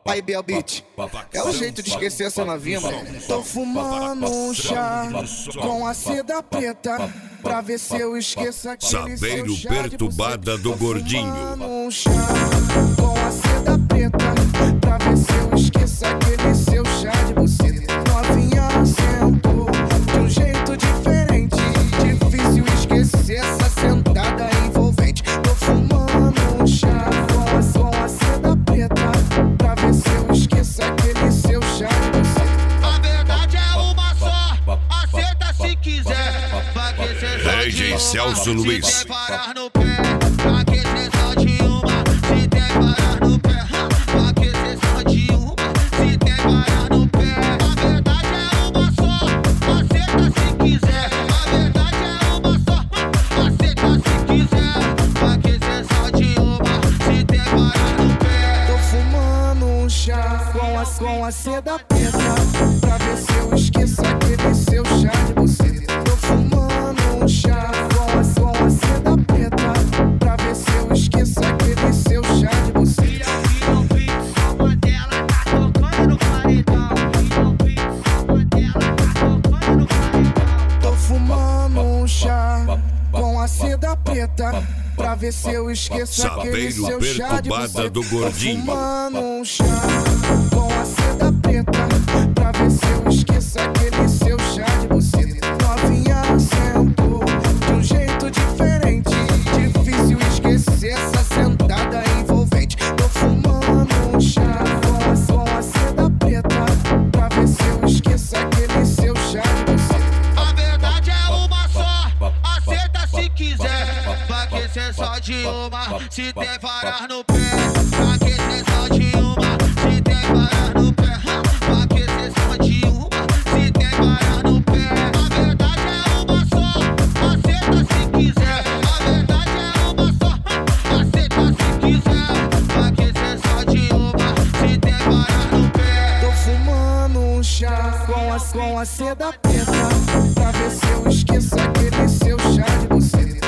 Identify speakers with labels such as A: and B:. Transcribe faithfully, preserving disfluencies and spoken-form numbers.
A: Aí, Bel Beat, é o jeito de esquecer essa novinha, mano.
B: Tô fumando um chá com a seda preta pra ver se eu esqueço aquele
C: Saveiro
B: seu chá de
C: perturbada
B: buceta.
C: do gordinho.
B: Tô fumando um chá com a seda preta pra ver se eu esqueço aquele seu chá de buceta. Novinha sentou de um jeito diferente, difícil esquecer essa sentada envolvente. Tô fumando um chá com a, com a seda preta pra ver se eu esqueço aquele seu chá de buceta.
D: A verdade é uma só, aceita se quiser. Pra que cê só
C: D J
D: de
C: Celso
D: uma,
C: Luiz.
D: se tem parar no pé. Pra que cê só de uma, se tem parar no pé. Pra que cê só de uma, se tem parar no pé. A verdade é uma só, aceita se quiser. A verdade é uma só, aceita se quiser. Pra que cê só de uma, se tem parar no pé.
B: Tô fumando um chá com a, com a seda preta pra ver se eu esqueço aquele seu chá de buceta. Tô fumando um chá com a, com a seda preta pra ver se eu esqueço aquele seu chá de buceta.
D: E não vi só dela tá tocando no paredão. E não vi só dela tá tocando no paredão.
B: Tô fumando um chá com a seda preta pra ver se eu esqueço aquele
C: Saveiro
B: seu chá de
C: perturbada
B: buceta.
C: do gordinho.
B: Tô fumando um chá com a seda preta pra ver se eu esqueço aquele seu chá de buceta. Novinha sentou de um jeito diferente, difícil esquecer essa sentada envolvente. Tô fumando um chá com a, com a seda preta pra ver se eu esqueço aquele seu chá de buceta.
D: A verdade é uma só, aceita se quiser. Pra que cê só de uma, se tem varar no pé. Pra que cê só de uma, se tem varar no pé. Pra que cê só de uma, se tem varar no pé. A verdade é uma só, aceita se quiser. A verdade é uma só, aceita se quiser. Pra que cê só de uma, se tem varar no pé.
B: Tô fumando um chá com a, com a seda preta pra ver se eu esqueço aquele seu chá de buceta.